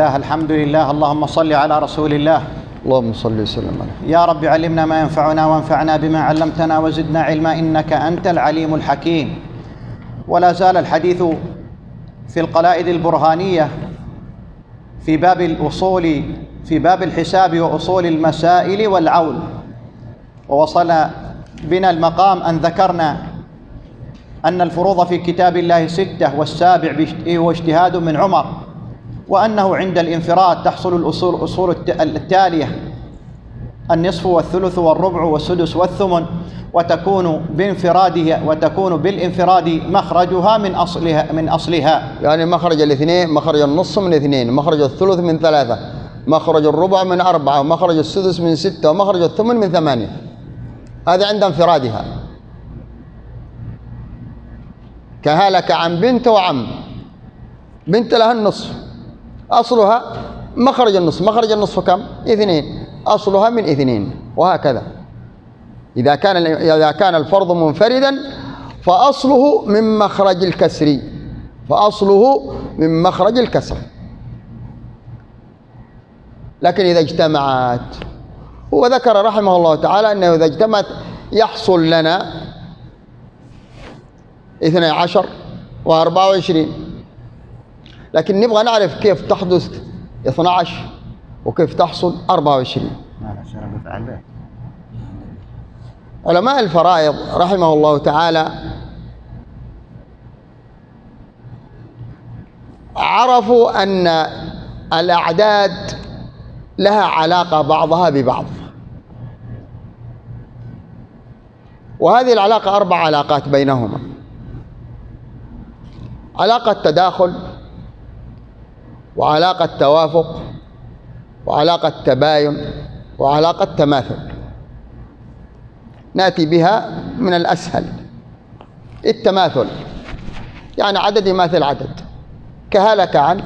الله، الحمد لله، اللهم صل على رسول الله. اللهم صل وسلم عليه. يا رب علمنا ما ينفعنا وانفعنا بما علمتنا وزدنا علما إنك أنت العليم الحكيم. ولا زال الحديث في القلائد البرهانية في باب الأصول، في باب الحساب وأصول المسائل والعول، ووصل بنا المقام أن ذكرنا أن الفروض في كتاب الله 6 والسابع هو اجتهاد من عمر، وأنه عند الانفراد تحصل الأصول التالية: النصف والثلث والربع والسدس والثمن، وتكون بالانفراد مخرجها من أصلها. يعني مخرج الاثنين، مخرج النص من 2، مخرج الثلث من 3، مخرج الربع من 4، ومخرج السدس من 6، ومخرج الثمن من 8. هذا عند انفرادها. كهلك عن بنت وعم. بنت لها النصف، أصلها مخرج النصف. مخرج النصف كم؟ 2، أصلها من 2، وهكذا. إذا كان الفرض منفردا فأصله من مخرج الكسر، فأصله من مخرج الكسر. لكن إذا اجتمعت، هو ذكر رحمه الله تعالى أنه إذا اجتمعت يحصل لنا 12 و24، لكن نبغى نعرف كيف تحدث 12 وكيف تحصل 24. علماء الفرائض رحمه الله تعالى عرفوا أن الأعداد لها علاقة بعضها ببعض، وهذه العلاقة 4 علاقات بينهما: علاقة تداخل، وعلاقة توافق، وعلاقة تباين، وعلاقة تماثل. نأتي بها من الأسهل. التماثل يعني عدد يماثل عدد، كهلك عن،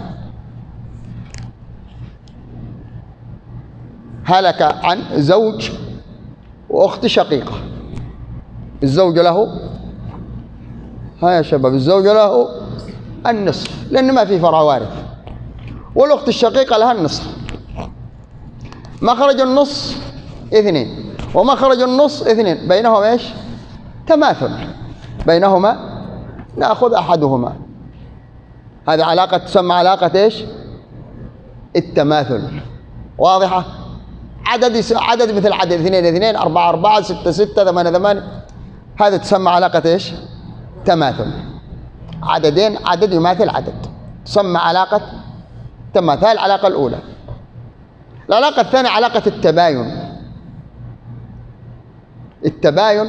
هلك عن زوج وأخت شقيقة. الزوج له، ها يا شباب، الزوج له النصف لأن ما في فرع وارث، والأخت الشقيقة لها النصف. مخرج النص 2 ومخرج النص 2، بينهما ايش؟ تماثل، بينهما نأخذ أحدهما. هذه علاقة تسمى علاقة ايش؟ التماثل. واضحة؟ عدد مثل عدد 2 2 4 4 6 6 8 8، هذا تسمى علاقة ايش؟ تماثل. عددين، عدد يماثل عدد، تسمى علاقة تماثل. العلاقة الأولى. العلاقة الثانية علاقة التباين. التباين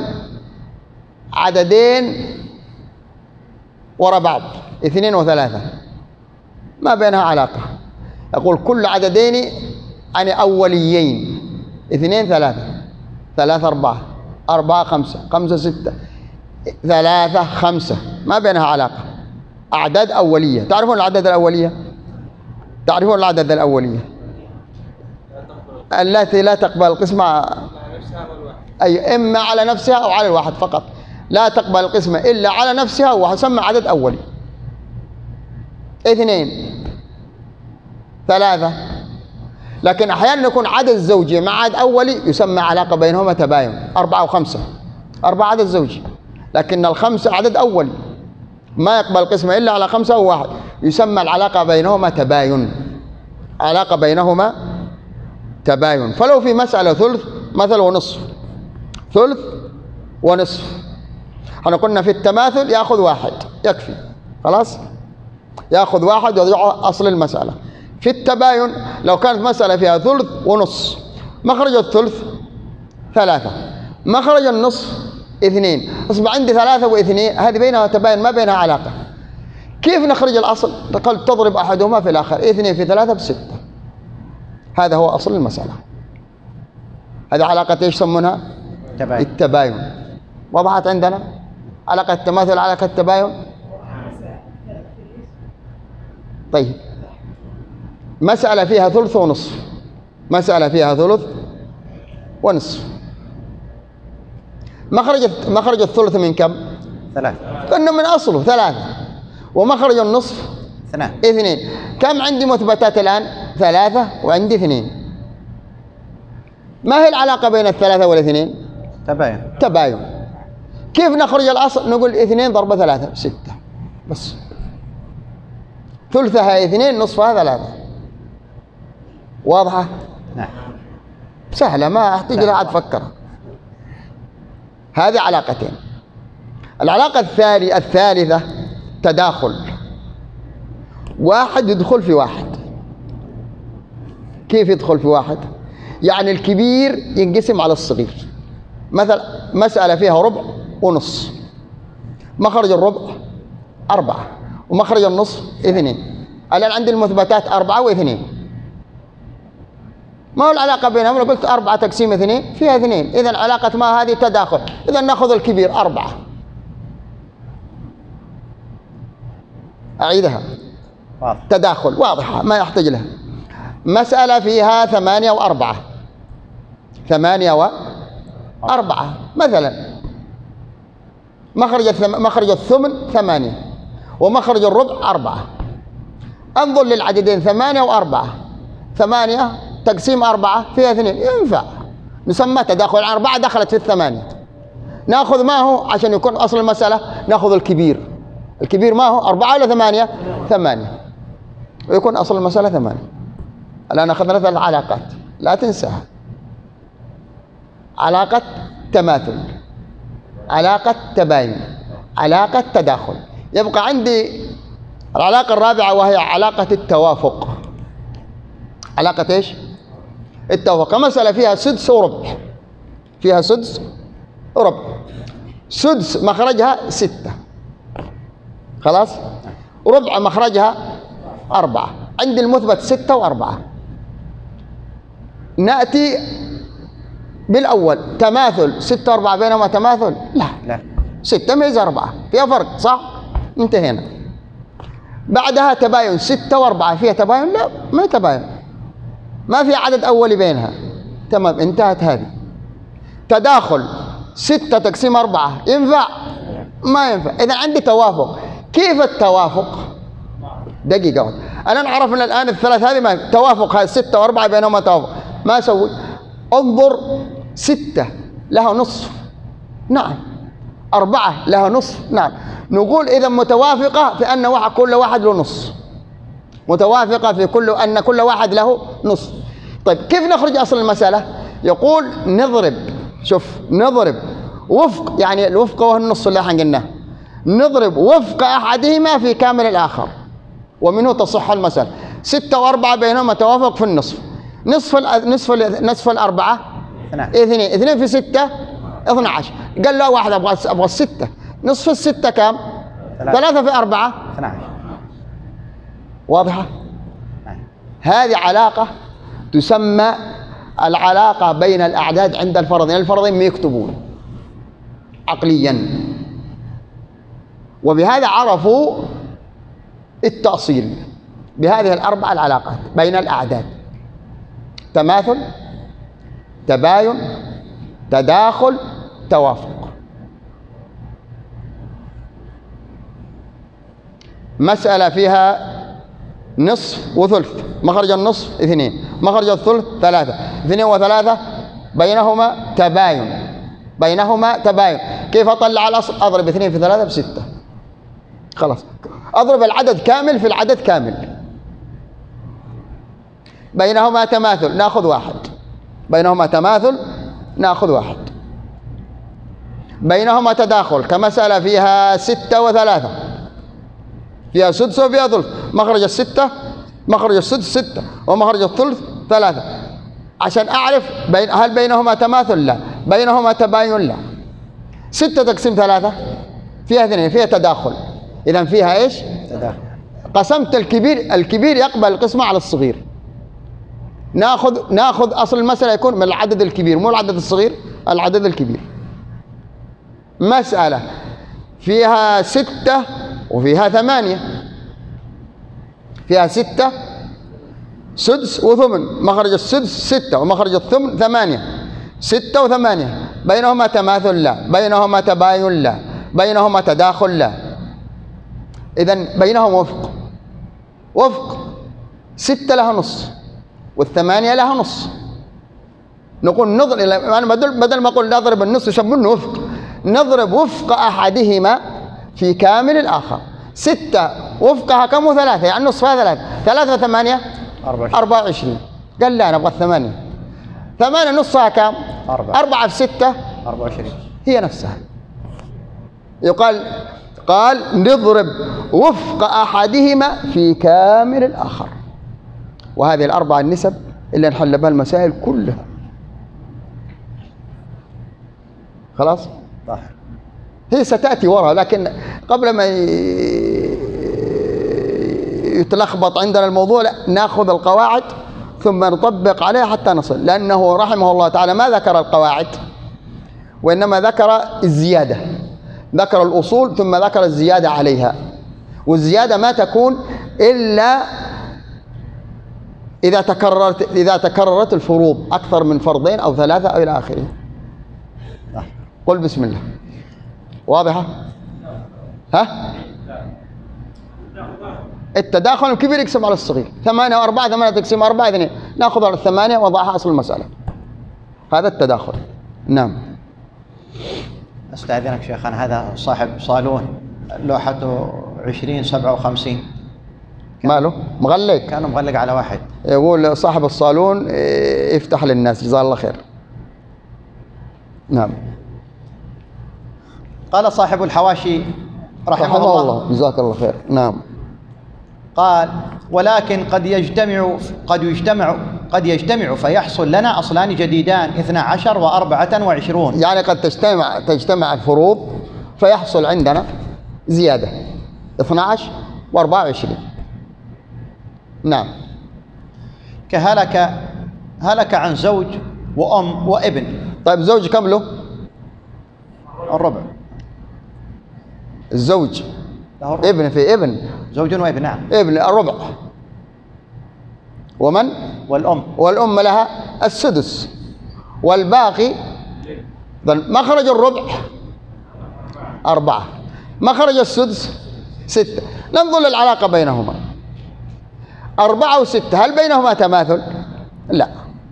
عددين وراء بعض، 2 و3، ما بينها علاقة. يقول كل عددين عن أوليين: 2 3 3 4 4 5 5 6 3 5، ما بينها علاقة. أعداد أولية. تعرفون الأعداد الأولية؟ تعرفون الأعداد الأولية التي لا تقبل القسمة، أي إما على نفسها أو على الواحد فقط، لا تقبل القسمة إلا على نفسها، وسمى عدد أولي. 2 3. لكن أحيانا يكون عدد زوجي مع عدد أولي يسمى علاقة بينهما تباين. 4 و5، 4 عدد زوجي، لكن ال5 عدد أولي ما يقبل القسمة إلا على 5 أو 1، يسمى العلاقة بينهما تباين. علاقة بينهما تباين. فلو في مسألة ثلث مثل ونصف، ثلث ونصف، احنا قلنا في التماثل يأخذ 1 يكفي، خلاص، يأخذ 1 ويضع أصل المسألة. في التباين لو كانت مسألة فيها ثلث ونصف، مخرج الثلث 3، مخرج النصف 2، أصبح عندي 3 و2، هذه بينها تباين ما بينها علاقة. كيف نخرج الأصل؟ قال تضرب أحدهما في الآخر، 2 في 3 ب6. هذا هو أصل المسألة. هذه علاقة ايش يسمونها؟ التباين. وضحت عندنا علاقة التماثل، علاقة التباين. طيب، مسألة فيها ثلث ونصف، مسألة فيها ثلث ونصف، مخرج الثلث من كم؟ 3. قلنا من أصله 3، ومخرج النصف اثنين. كم عندي مثبتات الآن؟ 3 وعندي 2. ما هي العلاقة بين 3 والاثنين؟ تباين. كيف نخرج الأصل؟ نقول 2 ضرب 3 6 بس. ثلثها 2 نصفها 3. واضحة؟ نعم. سهلة ما أحتاج لها عاد فكر. هذه علاقتين. العلاقة الثالثة تداخل. واحد يدخل في واحد. كيف يدخل في واحد؟ يعني الكبير ينقسم على الصغير. مثلا مسألة فيها ربع ونص، مخرج الربع 4 ومخرج النصف 2. الآن عندي المثبتات 4 و2. ما هو العلاقة بينهم؟ لو قلت 4 تقسيم 2 فيها 2، إذن علاقة ما هذه تداخل. إذن نأخذ الكبير 4. أعيدها. تداخل واضحة ما يحتاج لها. مسألة فيها 8 و4. 8 و4 مثلا، مخرج الثمن 8 ومخرج الربع 4. انظر للعددين 8 و4. 8 تقسيم 4 فيها 2 ينفع، نسمى تداخل. 4 دخلت في 8. ناخذ ما هو عشان يكون أصل المسألة؟ ناخذ الكبير. الكبير ما هو 4 ولا 8؟ 8 ويكون أصل المسألة 8. الآن أخذنا 3 علاقات لا تنساها. علاقة تماثل، علاقة تباين، علاقة تداخل. يبقى عندي العلاقة الرابعة وهي علاقة التوافق. علاقة ايش؟ التوافق. مسألة فيها سدس وربع. فيها سدس وربع. سدس مخرجها 6 خلاص، ربع مخرجها 4. عندي المثبت 6 و4. نأتي بالأول تماثل. 6 و4 بينهما تماثل؟ لا. 6 ميز 4 فيها فرق صح؟ انتهينا. بعدها تباين. 6 و4 فيها تباين؟ لا ما تباين، ما في عدد أولي بينها. تمام انتهت هذه. تداخل. 6 تقسيم 4 ينفع؟ ما ينفع. إذا عندي توافق. كيف التوافق؟ دقيقة. أنا عرفنا الآن الثلاث هذه ما توافق. هذه 6 و4 بينهما توافق. ما أسوي؟ انظر 6 لها نصف، نعم. 4 لها نصف، نعم. نقول إذا متوافقة في أن كل واحد له نص. متوافقة في أن كل واحد له نصف. طيب كيف نخرج أصل المسألة؟ يقول نضرب. شوف نضرب وفق، يعني الوفق هو النص اللي احنا قلناه. نضرب وفق أحدهما في كامل الآخر ومنه تصح المسألة. 6 و4 بينهما توافق في النصف. نصف 4 2 في 6 12. قال له واحد أبغى 6. نصف 6 كام؟ 3 في 4 12. واضحة؟ هذه علاقة تسمى العلاقة بين الأعداد عند الفرضين. الفرضين ما يكتبون عقليا، وبهذا عرفوا التأصيل بهذه الأربع العلاقات بين الأعداد: تماثل، تباين، تداخل، توافق. مسألة فيها نصف وثلث، مخرج النصف 2، مخرج الثلث 3، 2 و3 بينهما تباين. بينهما تباين. كيف أطلع الأصل؟ أضرب 2 في 3 ب6. خلاص، أضرب العدد كامل في العدد كامل. بينهما تماثل نأخذ 1. بينهما تماثل نأخذ 1. بينهما تداخل كمسألة فيها 6 و3، فيها سدس وفيها ثلث. مخرج الستة، مخرج السدس 6 ومخرج الثلث 3. عشان أعرف هل بينهما تماثل؟ لا. بينهما تباين؟ لا. 6 تقسيم 3 فيها 2، فيها تداخل. إذن فيها إيش؟ تداخل. قسمت الكبير، الكبير يقبل القسمة على الصغير. ناخذ أصل المسألة يكون من العدد الكبير، مو العدد الصغير، العدد الكبير. مسألة فيها 6 وفيها 8، فيها 6 سدس وثمن، مخرج السدس 6 ومخرج الثمن 8. 6 و8 بينهما تماثل؟ لا. بينهما تباين؟ لا. بينهما تداخل؟ لا. إذن بينهما وفق. وفق 6 لها نص والثمانية لها نص. نقول نضرب، يعني بدل ما أقول نضرب النص يسمونه وفق، نضرب وفق أحدهما في كامل الآخر. 6 وفقها كم؟ 3، يعني نصفها 3. 3 و8 24. قال لا نبغى 8. 8 نصها كم؟ 4 في 6 24 هي نفسها. قال نضرب وفق أحدهما في كامل الآخر. وهذه الأربع النسب اللي نحل بها المسائل كلها. خلاص؟ هي ستأتي وراء، لكن قبل ما يتلخبط عندنا الموضوع لا، ناخذ القواعد ثم نطبق عليها حتى نصل، لأنه رحمه الله تعالى ما ذكر القواعد وإنما ذكر الزيادة، ذكر الأصول ثم ذكر الزيادة عليها. والزيادة ما تكون إلا إذا تكررت الفروض أكثر من فرضين أو 3 أو إلى آخره. قل بسم الله. واضحة؟ ها؟ التداخل الكبير يقسم على الصغير. 8 و4، 8 تقسم 4 2. ناخذ على 8 وضعها أصل المسألة. هذا التداخل. نعم. استأذنك شيخنا، هذا صاحب صالون لوحته 2057 ماله؟ مغلق؟ كانوا مغلق على واحد. يقول صاحب الصالون يفتح للناس جزاه الله خير. نعم. قال صاحب الحواشي رحمه الله جزاك الله خير. نعم. قال ولكن قد يجتمع فيحصل لنا أصلان جديدان 12 و24. يعني قد تجتمع الفروض فيحصل عندنا زيادة 12 و24. نعم. هلك عن زوج وأم وابن. طيب زوج كم له؟ الربع. الزوج ابن في ابن، زوج وابن. نعم. ابن الربع. ومن؟ والأم لها السدس. والباقي مخرج الربع 4، مخرج السدس 6. ننظر للعلاقة بينهما. 4 و6 هل بينهما تماثل؟ لا.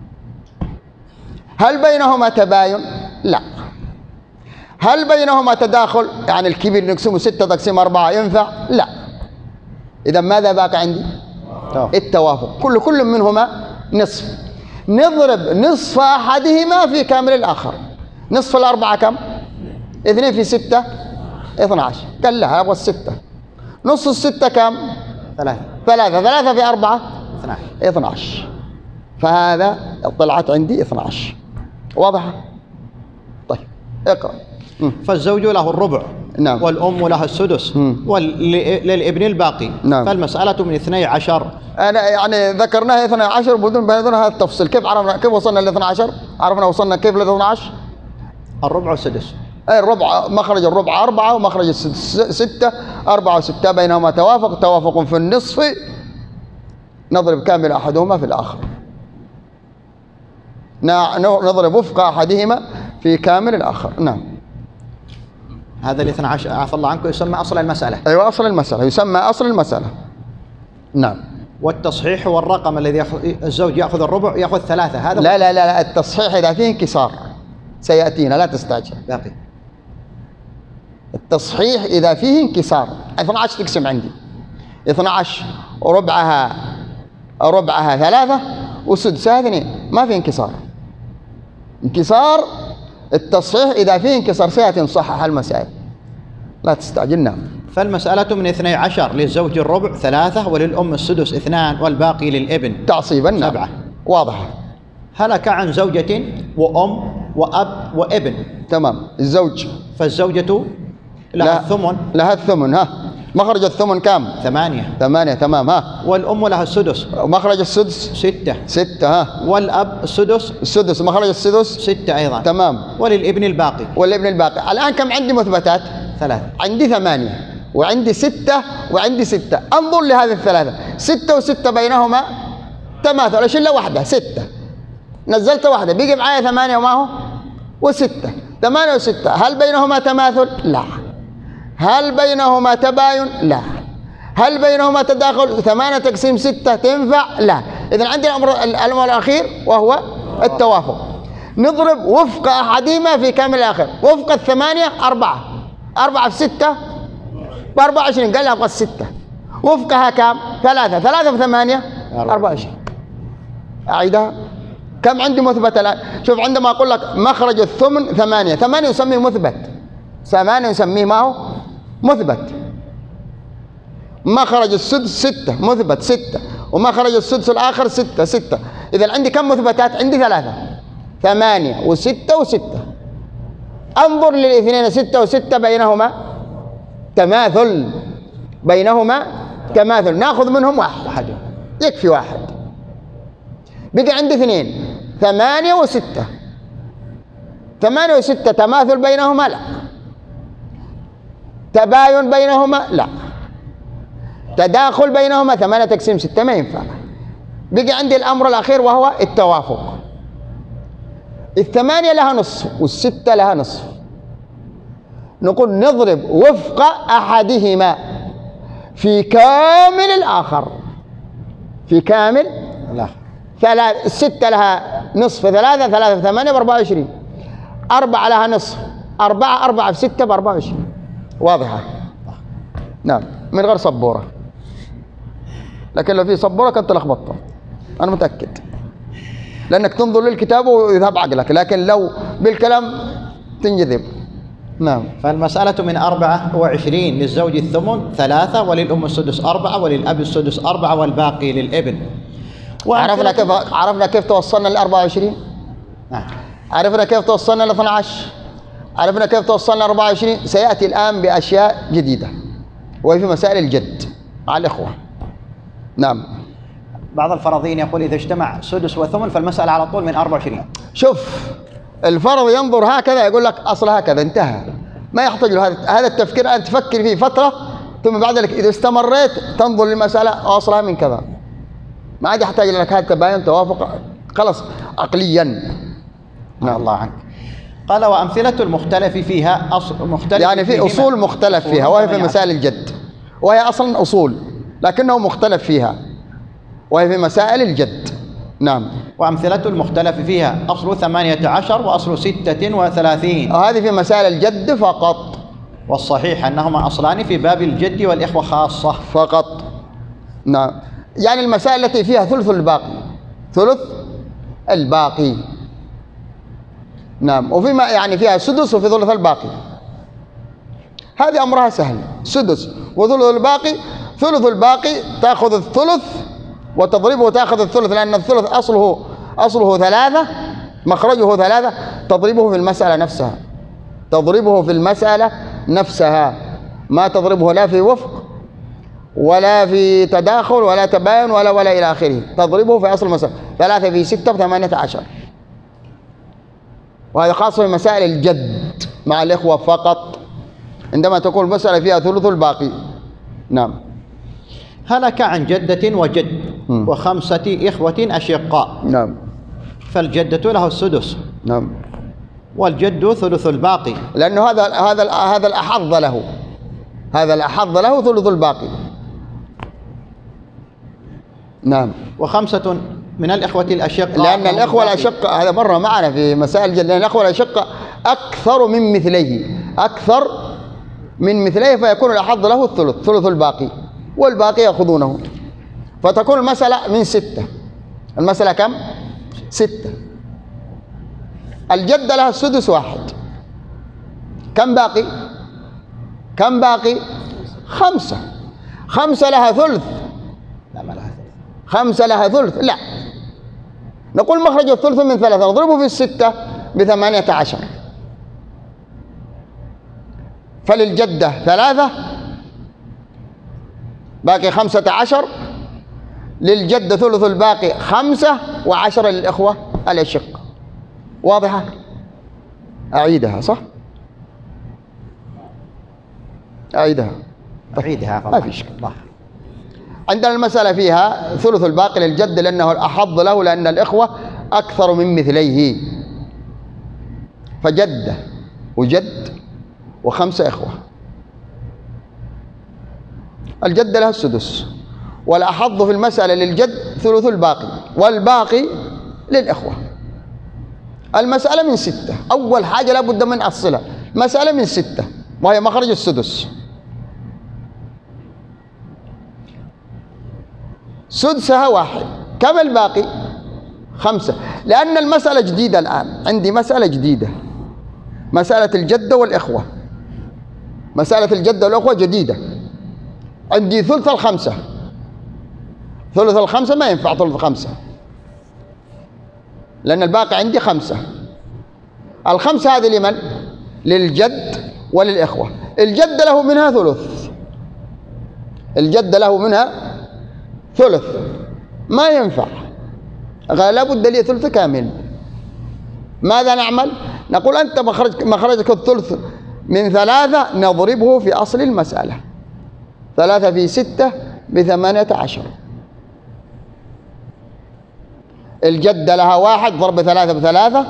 هل بينهما تباين؟ لا. هل بينهما تداخل؟ يعني الكبير نقسمه 6 تقسيم 4 ينفع؟ لا. إذا ماذا باقي عندي؟ التوافق. كل منهما نصف. نضرب نصف أحدهما في كامل الآخر. نصف 4 كم؟ 2 في 6 12. قال لها أبغى 6. نص 6 كم؟ 3. 3 في 4 12. فهذا طلعت عندي 12. واضحة؟ طيب اقرأ. فالزوج له الربع. نعم. والأم لها السدس. وللابن الباقي. نعم. فالمسألة من 12. أنا يعني ذكرناها 12 بدون هذا التفصيل. كيف عرفنا؟ كيف وصلنا ل 12؟ عرفنا وصلنا كيف ل 12؟ الربع والسدس. الربع مخرج الربع 4 ومخرج السدس 6. 4 و6 بينهما توافق في النصف. نضرب كامل أحدهما في الآخر. نضرب وفق أحدهما في كامل الآخر. نعم. هذا ال 12 عفى الله عنكم يسمى أصل المسألة. أيوة أصل المسألة، يسمى أصل المسألة. نعم. والتصحيح والرقم الذي الزوج يأخذ الربع يأخذ 3. هذا لا التصحيح إذا فيه انكسار سيأتينا، لا تستعجل. باقي. التصحيح إذا فيه انكسار. 12 تقسم عندي 12 ربعها 3 وسدسها 2، ما في انكسار. انكسار التصحيح إذا فيه انكسار سيأتي نصحح المسائل، لا تستعجلنا. فالمسألة من 12 للزوج الربع 3 وللأم السدس 2 والباقي للابن تعصيبا 7. واضحة. هلك عن زوجة وأم وأب وابن. تمام. الزوج فالزوجة لها الثمن. لها الثمن. ها مخرج الثمن كم؟ 8. تمام. ها والأم لها السدس. مخرج السدس 6. ها والأب السدس مخرج السدس 6 أيضا. تمام. وللابن الباقي. الآن كم عندي مثبتات؟ 3. عندي 8 وعندي 6 وعندي 6. انظر لهذه الثلاثة. 6 و6 بينهما تماثل. اشيل له واحدة 6، نزلت واحدة بيجي معايا 8 وما هو و6. 8 و6 هل بينهما تماثل؟ لا. هل بينهما تباين؟ لا. هل بينهما تداخل؟ 8 تقسيم 6 تنفع؟ لا. إذن عندنا الأمر الأخير وهو التوافق. نضرب وفق أحدهما في كامل الآخر. وفق الثمانية 4. 4 في 6 ب24. قال لها أبغى 6. وفقها كام؟ 3. 3 في 8 24. أعيدها. كم عندي مثبت الآن؟ شوف عندما أقول لك مخرج الثمن 8. 8 يسميه مثبت. 8 يسميه ما هو؟ مثبت. مخرج السدس 6 مثبت 6. ومخرج السدس الآخر 6 6. إذا عندي كم مثبتات؟ عندي 3. 8 و6 و6. انظر للاثنين 6 و6 بينهما تماثل. بينهما تماثل. ناخذ منهم واحد. يكفي واحد. بقى عندي 2. 8 و6. 8 و6 تماثل بينهما؟ لا. تباين بينهما؟ لا. تداخل بينهما؟ 8 تقسيم 6 ما ينفع. بقى عندي الأمر الأخير وهو التوافق. 8 لها نصف وال6 لها نصف. نقول نضرب وفق أحدهما في كامل الآخر. في كامل الآخر. 6 لها نصف 3. 3 في 8 ب24. 4 لها نصف 4. 4 في 6 ب24. واضحة؟ نعم. من غير سبورة. لكن لو في سبورة كنت لخبطت. أنا متأكد. لأنك تنظر للكتاب ويذهب عقلك، لكن لو بالكلام تنجذب. نعم. فالمسألة من 24 للزوج الثمن 3 وللأم السدس 4 وللأب السدس 4 والباقي للابن. عرفنا كيف توصلنا ل 24. نعم. عرفنا كيف توصلنا ل 12. عرفنا كيف توصلنا ل 24. سيأتي الآن بأشياء جديدة وهي في مسائل الجد مع الإخوة. نعم. بعض الفرضيين يقول إذا اجتمع سدس وثمن فالمسألة على طول من 24. شوف الفرض ينظر هكذا يقول لك أصل هكذا انتهى. ما يحتاج له هذا التفكير. أنت تفكر فيه فترة ثم بعد ذلك إذا استمريت تنظر للمسألة أصلها من كذا. ما عاد يحتاج لك هذا التباين توافق خلاص عقليا. نعم. الله عنك. قال وأمثلة المختلف فيها مختلف يعني في أصول مختلف فيها وهي في مسائل الجد، وهي أصلا أصول لكنه مختلف فيها وهي في مسائل الجد. نعم. وأمثلة المختلف فيها أصل 18 وأصل 36. وهذه في مسائل الجد فقط. والصحيح أنهما أصلان في باب الجد والإخوة خاصة فقط. نعم. يعني المسائل التي فيها ثلث الباقي. ثلث الباقي. نعم. وفيما يعني فيها سدس وفي ثلث الباقي. هذه أمرها سهل. سدس وثلث الباقي. ثلث الباقي تأخذ الثلث وتضربه تأخذ الثلث، لأن الثلث أصله 3 مخرجه 3. تضربه في المسألة نفسها. تضربه في المسألة نفسها. ما تضربه لا في وفق ولا في تداخل ولا تباين ولا إلى آخره. تضربه في أصل المسألة. 3 في 6 ب18. وهذا خاص في مسائل الجد مع الإخوة فقط عندما تكون المسألة فيها ثلث الباقي. نعم. هلك عن جدة وجد و5 إخوة أشقاء. نعم. فالجدة له السدس. نعم. والجد ثلث الباقي، لأنه هذا الأحظ له. هذا الأحظ له ثلث الباقي. نعم. و5 من الإخوة الأشقاء، لأن الإخوة الأشقاء هذا مرة معنا في مسائل الجد، لأن الإخوة الأشقاء أكثر من مثليه. أكثر من مثليه فيكون الأحظ له الثلث. ثلث الباقي والباقي يأخذونه. فتكون المسألة من 6. المسألة كم؟ 6. الجد لها السدس 1. كم باقي؟ كم باقي؟ 5. 5 لها ثلث. لا ما لها ثلث. 5 لها ثلث. لا. نقول مخرج الثلث من 3 نضربه في 6 ب18. فللجدة 3 باقي 15. للجد ثلث الباقي 5 و10 للإخوة الأشقاء. واضحة؟ أعيدها صح؟ أعيدها. ما في إشكال. عندنا المسألة فيها ثلث الباقي للجد لأنه الأحظ له، لأن الإخوة أكثر من مثليه. فجدة وجد و5 إخوة. الجد لها السدس، والأحظ في المسألة للجد ثلث الباقي، والباقي للإخوة. المسألة من 6، أول حاجة لابد من أصلها، مسألة من 6 وهي مخرج السدس. سدسها 1، كم الباقي؟ 5، لأن المسألة جديدة الآن، عندي مسألة جديدة، مسألة الجد والإخوة. مسألة الجد والإخوة جديدة، عندي ثلث الخمسة. ثلث الخمسة ما ينفع ثلث 5، لأن الباقي عندي 5. ال5 هذه لمن؟ للجد وللإخوة. الجد له منها ثلث، الجد له منها ثلث، ما ينفع، لابد لي ثلث كامل. ماذا نعمل؟ نقول أنت مخرجك الثلث من 3 نضربه في أصل المسألة. 3 في 6 ب18. الجد لها 1 ضرب 3 ب3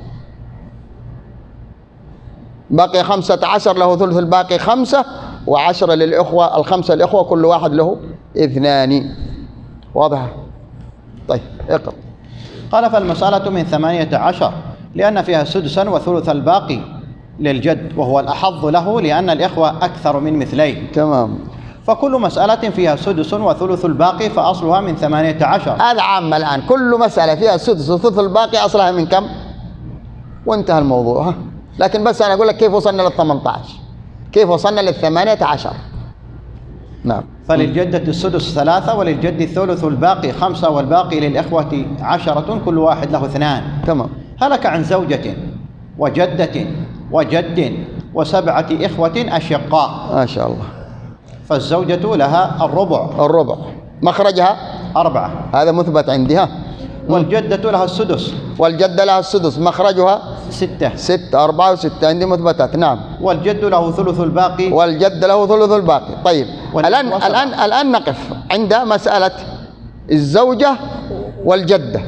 بقي 15، له ثلث الباقي 5، و10 للإخوة. ال5 الإخوة كل واحد له 2. واضح؟ طيب اقرأ. قال فالمسألة من 18 لأن فيها سدسا وثلث الباقي للجد، وهو الأحظ له لأن الإخوة أكثر من مثليه. تمام. فكل مسألة فيها سدس وثلث الباقي فأصلها من 18. هذا عام الآن، كل مسألة فيها سدس وثلث الباقي أصلها من كم؟ وانتهى الموضوع. لكن بس أنا أقول لك كيف وصلنا لل18، كيف وصلنا لل18. نعم. فللجدة السدس 3 وللجد الثلث الباقي 5 والباقي للإخوة 10 كل واحد له 2. تمام. هلك عن زوجة وجدة وجد و7 إخوة أشقاء. ما شاء الله. فالزوجة لها الربع مخرجها 4، هذا مثبت عندها. والجدة لها السدس، والجدة لها السدس مخرجها 6، 4 و6 عندي مثبتات. نعم. والجد له ثلث الباقي، والجد له ثلث الباقي. طيب الآن نقف عند مسألة الزوجة والجدة.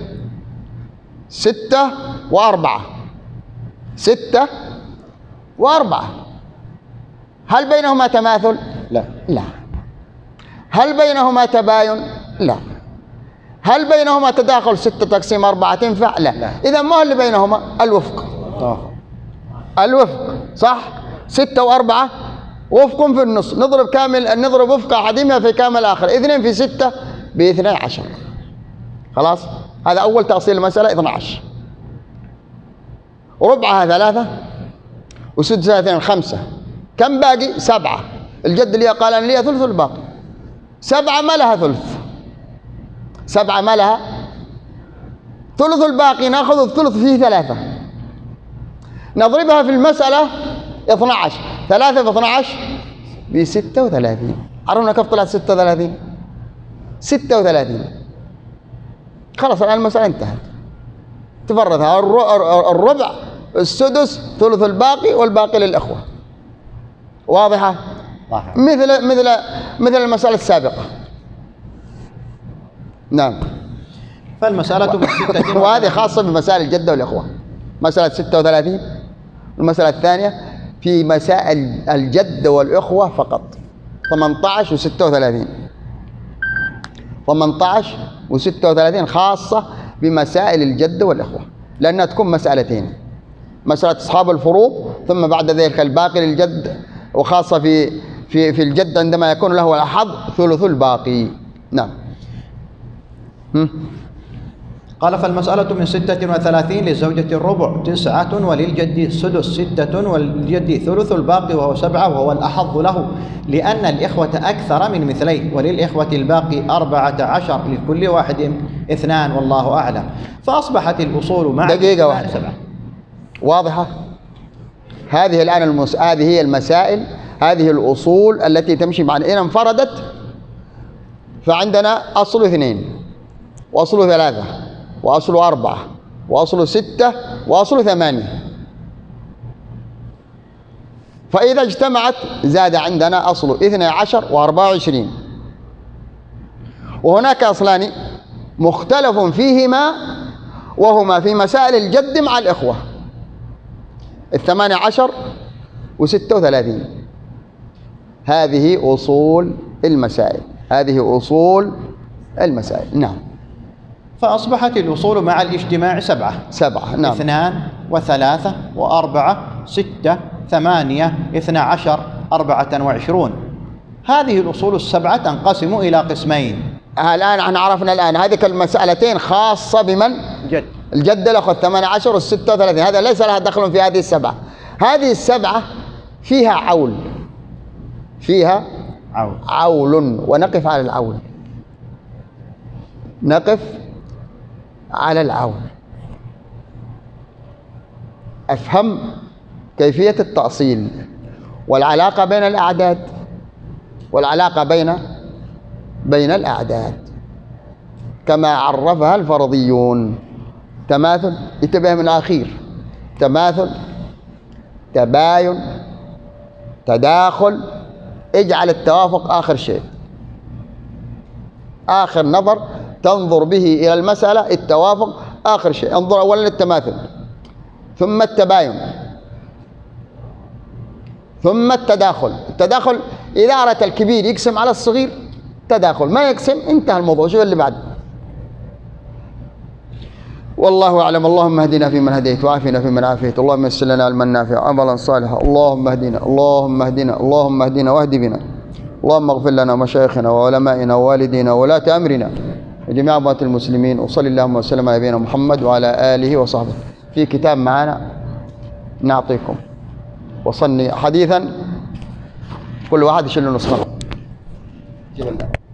6 و4، 6 و4، هل بينهما تماثل؟ لا. هل بينهما تباين؟ لا. هل بينهما تداخل 6 تقسيم 4 تنفع؟ لا. إذا ما اللي بينهما؟ الوفق. الوفق صح. 6 و4 وفق في النص، نضرب وفق أحدهما في كامل الآخر. 2 في 6 ب12. خلاص، هذا أول تأصيل المسألة. 12 ربعها 3 وسدسها 2 5. كم باقي؟ 7. الجد اللي قال أنا لي ثلث الباقي. 7 ما لها ثلث، 7 ما لها ثلث الباقي. ناخذ الثلث فيه 3 نضربها في المسألة 12. 3 في 12 ب 36. عرفنا كيف طلعت 36؟ 36. خلاص الآن المسألة انتهت. تفرضها الربع، السدس، ثلث الباقي، والباقي للإخوة. واضحة؟ مثل المسألة السابقة. نعم. فالمسألة من 6 وهذه خاصة بمسائل الجدة والإخوة. مسألة 36. المسألة الثانية في مسائل الجد والإخوة فقط. 18 و36. 18 و36 خاصة بمسائل الجد والإخوة، لأنها تكون مسألتين: مسألة أصحاب الفروض، ثم بعد ذلك الباقي للجد، وخاصة في الجد عندما يكون له الأحظ ثلث الباقي. نعم. قال فالمسألة من 36 للزوجة الربع 9 وللجد السدس 6 وللجد ثلث الباقي وهو 7، وهو الأحظ له لأن الإخوة أكثر من مثليه، وللإخوة الباقي 14 لكل واحد 2 والله أعلم. فأصبحت الأصول مع دقيقة واحدة 7. واضحة؟ هذه الآن هذه هي المسائل، هذه الأصول التي تمشي معنا. إن انفردت فعندنا أصل 2 وأصل 3 وأصل 4 وأصل 6 وأصل 8. فإذا اجتمعت زاد عندنا أصل 12 و24. وهناك أصلان مختلف فيهما، وهما في مسائل الجد مع الإخوة: 18 و36. هذه أصول المسائل. هذه أصول المسائل. نعم. فأصبحت الأصول مع الاجتماع 7. 7. نعم. 2 و3 و4 6 8 12 24. هذه الأصول ال7 تنقسم إلى قسمين. الآن احنا عرفنا الآن هذه المسألتين خاصة بمن؟ جد. الجد الأخ 18 و36، هذا ليس لها دخل في هذه ال7. هذه ال7 فيها عول، فيها عول، ونقف على العول، نقف على العول. أفهم كيفية التأصيل والعلاقة بين الأعداد، والعلاقة بين الأعداد كما عرفها الفرضيون. تماثل، انتبه من الأخير، تماثل، تباين، تداخل، اجعل التوافق آخر شيء، آخر نظر تنظر به إلى المسألة. التوافق آخر شيء. انظر أولا التماثل، ثم التباين، ثم التداخل. التداخل إذا أردت الكبير يقسم على الصغير تداخل، ما يقسم انتهى الموضوع. شوف اللي بعده. والله أعلم. اللهم اهدنا فيمن هديت، وعافنا فيمن عافيت، اللهم يسر لنا علما نافعا عملا صالحا، اللهم اهدنا، اللهم اهدنا، اللهم اهدنا واهد بنا، اللهم اغفر لنا مشايخنا وعلمائنا ووالدينا وولاة أمرنا وجميع أموات المسلمين. وصلى اللهم وسلم على نبينا محمد وعلى آله وصحبه. في كتاب معنا نعطيكم وصلني حديثا، كل واحد يشيل نسخة.